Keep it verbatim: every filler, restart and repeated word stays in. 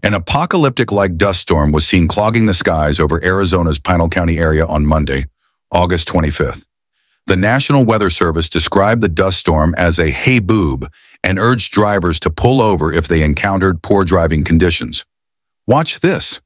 An apocalyptic-like dust storm was seen clogging the skies over Arizona's Pinal County area on Monday, August twenty-fifth. The National Weather Service described the dust storm as a "hey boob" and urged drivers to pull over if they encountered poor driving conditions. Watch this.